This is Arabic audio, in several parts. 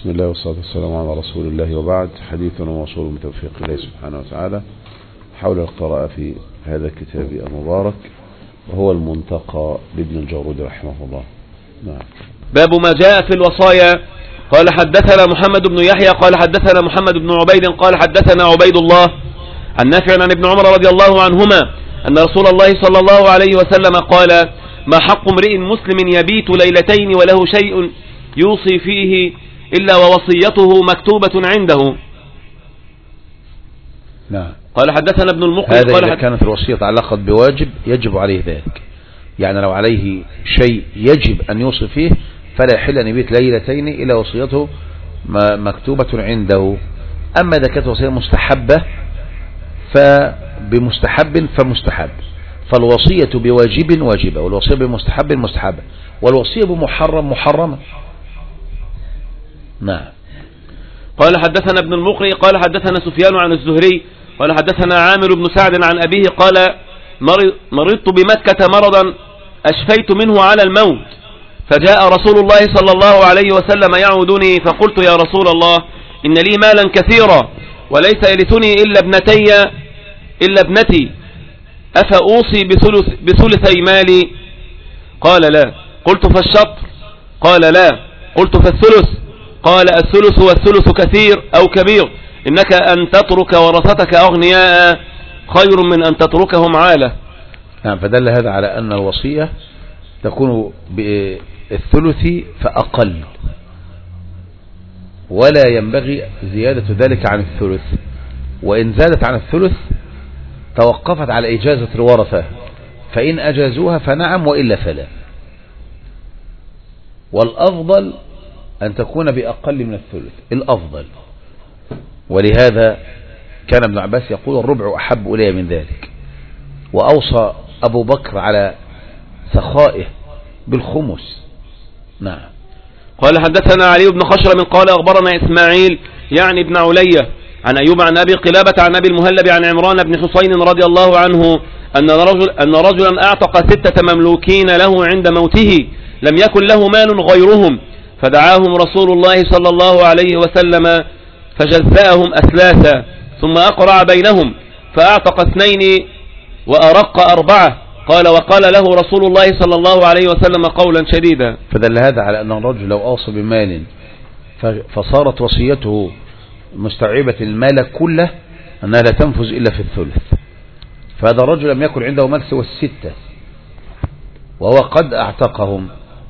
بسم الله والصلاة والسلام على رسول الله، وبعد. حديثنا موصول من توفيق الله سبحانه وتعالى حول القراءة في هذا الكتاب المبارك، وهو المنتقى لابن الجارود رحمه الله. نعم. باب ما جاء في الوصايا. قال حدثنا محمد بن يحيى قال حدثنا محمد بن عبيد قال حدثنا عبيد الله عن نافع عن ابن عمر رضي الله عنهما أن رسول الله صلى الله عليه وسلم قال: ما حق امرئ مسلم يبيت ليلتين وله شيء يوصي فيه إلا ووصيته مكتوبة عنده. نعم. قال حدثنا ابن المقري هذا إذا كانت الوصية تعلقت بواجب يجب عليه ذلك، يعني لو عليه شيء يجب أن يوصي فيه فلا يحل أن يبيت ليلتين إلا وصيته مكتوبة عنده. أما إذا كانت وصية مستحبة فبمستحب فمستحب، فالوصية بواجب واجبة، والوصية بمستحب مستحبة، والوصية بمحرم محرمة. نعم. قال حدثنا ابن المقري قال حدثنا سفيان عن الزهري قال حدثنا عامر بن سعد عن أبيه قال: مرضت بمكة مرضا أشفيت منه على الموت، فجاء رسول الله صلى الله عليه وسلم يعودني، فقلت: يا رسول الله، إن لي مالا كثيرا وليس يرثني إلا ابنتي، أفأوصي بثلثي مالي؟ قال: لا. قلت: فالشطر؟ قال: لا. قلت: فالثلث؟ قال: الثلث والثلث كثير أو كبير، إنك أن تترك ورثتك أغنياء خير من أن تتركهم عالة. نعم. فدل هذا على أن الوصية تكون بالثلث فأقل، ولا ينبغي زيادة ذلك عن الثلث، وإن زادت عن الثلث توقفت على إجازة الورثة، فإن أجازوها فنعم وإلا فلا. والأفضل أن تكون بأقل من الثلث، الأفضل. ولهذا كان ابن عباس يقول: الربع أحب إلي من ذلك. وأوصى أبو بكر على سخائه بالخمس. نعم. قال حدثنا علي بن خشرم قال أخبرنا إسماعيل يعني ابن علية عن أيوب عن أبي قلابة عن أبي المهلب عن عمران بن حسين رضي الله عنه أن رجلا أعتق 6 مملوكين له عند موته، لم يكن له مال غيرهم، فدعاهم رسول الله صلى الله عليه وسلم فجزأهم أثلاثا، ثم أقرع بينهم فأعتق 2 وأرق 4. قال: وقال له رسول الله صلى الله عليه وسلم قولا شديدا. فدل هذا على أن الرجل لو أوصى بمال فصارت وصيته مستوعبة المال كله أنها لا تنفذ إلا في الثلث. فهذا الرجل لم يكن عنده مال سوى 6، وهو قد أعتقهم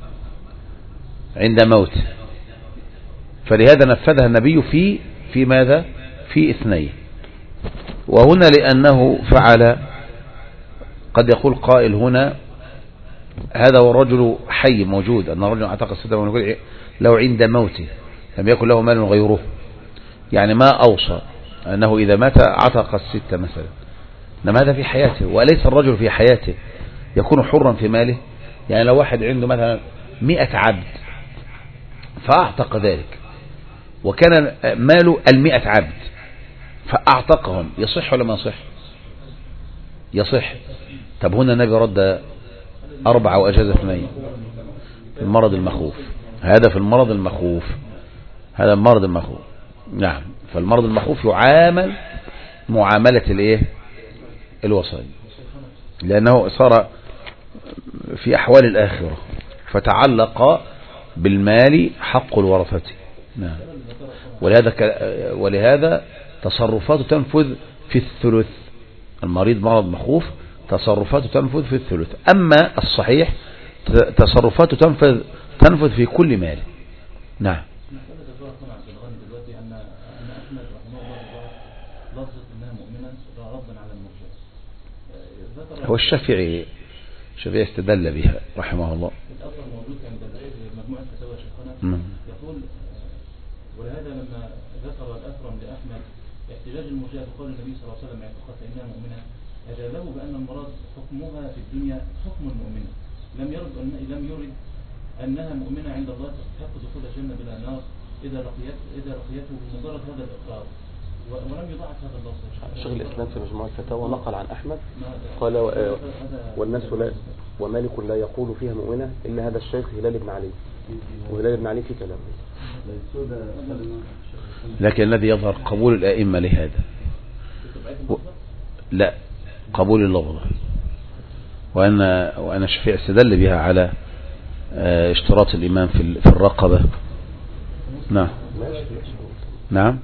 عند موته، فلهذا نفذها النبي في ماذا؟ في 2. وهنا لأنه فعل، قد يقول قائل هنا هذا هو الرجل حي موجود، أن الرجل اعتق 6 لو عند موته لم يكن له مال غيره، يعني ما أوصى أنه إذا مات اعتق 6 مثلا، إنما هذا في حياته، وليس الرجل في حياته يكون حرا في ماله. يعني لو واحد عنده مثلا 100 عبد فأعتق ذلك، وكان ماله 100 عبد فأعتقهم، يصح ولا ما يصح؟ يصح. طب هنا النبي رد 4 وأجاز 2 في المرض المخوف. هذا في المرض المخوف، هذا المرض المخوف. نعم. فالمرض المخوف يعامل معاملة الوصايا، لأنه صار في أحوال الآخرة، فتعلق بالمال حق الورثة. نعم. ولهذا تصرفاته تنفذ في الثلث. المريض مرض مخوف تصرفاته تنفذ في الثلث، أما الصحيح تصرفاته تنفذ في كل مال. نعم. هو الشافعي استدل بها رحمه الله. يقول: ولهذا لما ذكر الأثرم لأحمد احتجاج المرجئة بقول النبي صلى الله عليه وسلم: اعتقت فإنها مؤمنة، أجابه بأن المراد حكمها في الدنيا حكم المؤمنة، لم يرد أنها مؤمنة عند الله تستحق دخول الجنة بلا نار إذا لقيته بمجرد هذا الإقرار، ولم يضاعف هذا اللفظ. شيخ الإسلام في مجموع الفتاوى نقل عن أحمد قال: والناس لا ومالك لا يقول فيها مؤمنة إلا هذا الشيخ هلال بن علي. وهلال بن علي في كلام. لكن الذي يظهر قبول الأئمة لهذا لا قبول اللفظ، وأن الشافعي استدل بها على اشتراط الإمام في الرقبة. نعم نعم.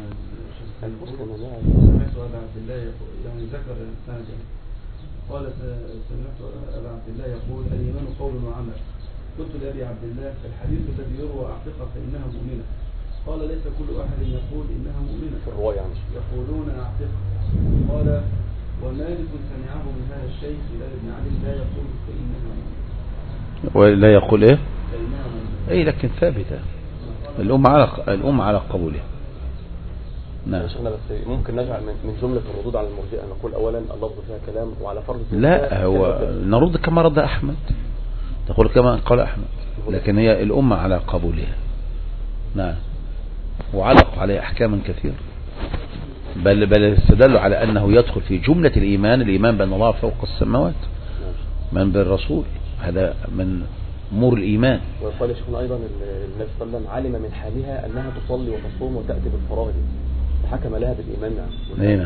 يعني ذكر قال سمعت أبا عبد الله يقول الإيمان قول وعمل. قلت لأبي عبد الله الحديث الذي يروى أعتقها فإنها مؤمنة. قال ليس كل أحد يقول إنها مؤمنة، يقولون أعتقها. قال ومالك سمعه من هذا الشيخ هلال بن علي لا يقول فإنها مؤمنة. ولا يقول إيه؟ فإنها مؤمنة. أي لكن ثابتة الأمة على قبولها. نعم. شيخنا بس ممكن نجعل من جملة الردود على المرجئة نقول أولا اللفظ فيها كلام، وعلى فرض لا هو نرد كما رد أحمد، تقول كما قال أحمد، لكن هي الأمة على قبولها. نعم. وعلق عليه أحكام كثيرة، بل استدلوا على أنه يدخل في جملة الإيمان بأن الله فوق السماوات، من بالرسول، هذا من أمور الإيمان. وقال يا شيخنا أيضا النبي صلى الله عليه وسلم علم من حالها أنها تصلي وتصوم وتأتي بالفرائض وحكم لها بالإيمان. نعم.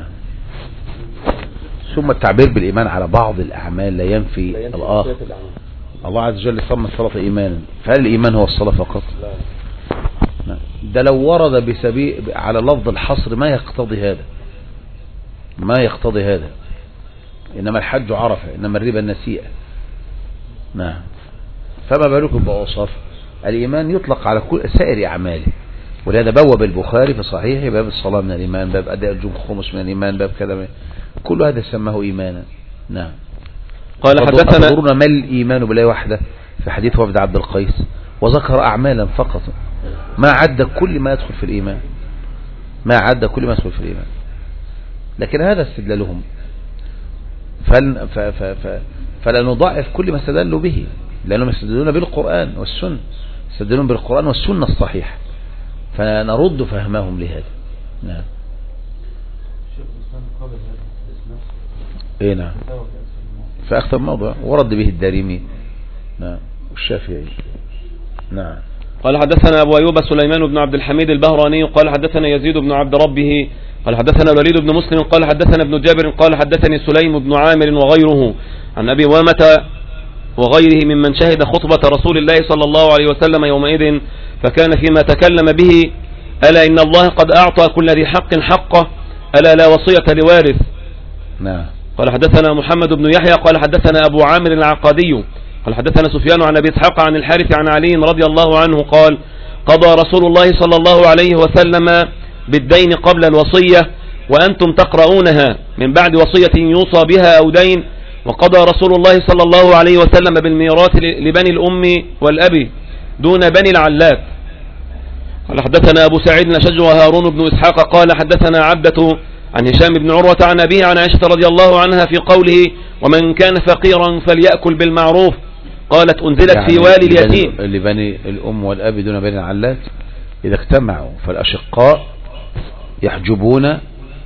ثم التعبير بالإيمان على بعض الأعمال لا ينفي الآخر. الله عز وجل سمى الصلاة إيمانا، فهل الإيمان هو الصلاة فقط؟ لا. ده لو ورد على لفظ الحصر ما يقتضي هذا، إنما الحج عرفة، إنما الربا النسيئة. نعم. فما بالكم بأوصاف الإيمان يطلق على كل سائر أعماله، ولهذا بوب البخاري في صحيحه باب الصلاة من الإيمان، باب أداء الخمس من الإيمان، باب كذا، كل هذا سماه إيمانا. نعم. قال حدثنا أخبرنا ما الإيمان بالله وحده في حديث وفد عبد القيس، وذكر أعمالا فقط، ما عد كل ما يدخل في الإيمان، لكن هذا استدلالهم، فلا نضاعف كل ما استدلوا به، لأنهم يستدلون بالقرآن والسنة، يستدلون بالقرآن والسنة الصحيح، فنرد فهمهم لهذا. نعم. ايه نعم. فأخطر موضوع ورد به الدارمي. نعم. والشافعي. نعم. قال حدثنا أبو أيوب سليمان بن عبد الحميد البهراني قال حدثنا يزيد بن عبد ربه قال حدثنا الوليد بن مسلم قال حدثنا ابن جابر قال حدثني سليم بن عامر وغيره عن أبي وامة وغيره ممن شهد خطبة رسول الله صلى الله عليه وسلم يومئذ، فكان فيما تكلم به: ألا إن الله قد أعطى كل ذي حق حقه، ألا لا وصية لوارث. نعم. قال حدثنا محمد بن يحيى قال حدثنا أبو عامر العقادي قال حدثنا سفيان عن أبي إسحاق عن الحارث عن علي رضي الله عنه قال: قضى رسول الله صلى الله عليه وسلم بالدين قبل الوصية وأنتم تقرؤونها من بعد وصية يوصى بها أو دين، وقضى رسول الله صلى الله عليه وسلم بالميراث لبني الأم والأب دون بني العلات. قال حدثنا أبو سعيد الأشج وهارون بن إسحاق قال حدثنا عبدة عن هشام بن عروة عن أبيه عن عائشة رضي الله عنها في قوله: ومن كان فقيرا فليأكل بالمعروف، قالت أنزلت يعني في والي اليتيم. لبني الأم والأب دون بني العلات إذا اجتمعوا فالأشقاء يحجبون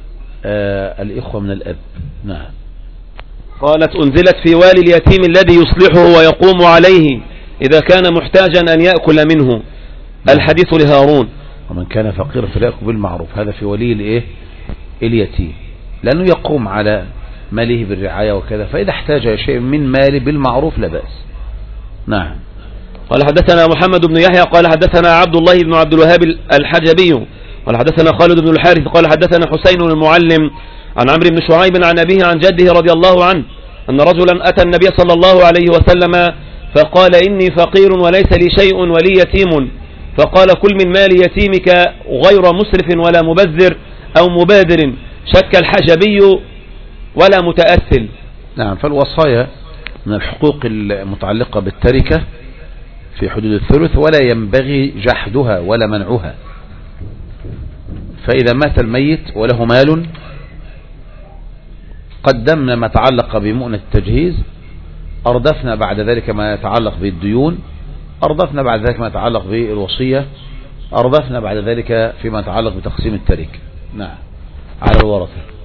الإخوة من الأب. نعم. قالت أنزلت في والي اليتيم الذي يصلحه ويقوم عليه إذا كان محتاجا أن يأكل منه. الحديث لهارون. ومن كان فقيرا فليأكل بالمعروف، هذا في ولي الإيه؟ اليتيم، لأنه يقوم على ماله بالرعاية وكذا، فإذا احتاج شيء من ماله بالمعروف لا بأس. نعم. قال حدثنا محمد بن يحيى قال حدثنا عبد الله بن عبد الوهاب الحجبي قال حدثنا خالد بن الحارث قال حدثنا حسين المعلم عن عمرو بن شعيب عن أبيه عن جده رضي الله عنه أن رجلا أتى النبي صلى الله عليه وسلم فقال: إني فقير وليس لي شيء ولي يتيم، فقال: كل من مال يتيمك غير مسرف ولا مبذر أو مبادر. شك الحجبي ولا متأثل. نعم. فالوصايا من الحقوق المتعلقة بالتركة في حدود الثلث، ولا ينبغي جحدها ولا منعها. فإذا مات الميت وله مال قدمنا ما تعلق بمؤنة التجهيز، أردفنا بعد ذلك ما يتعلق بالديون، أردفنا بعد ذلك ما يتعلق بالوصية، أردفنا بعد ذلك فيما يتعلق بتقسيم التركة. نعم. على الورثة.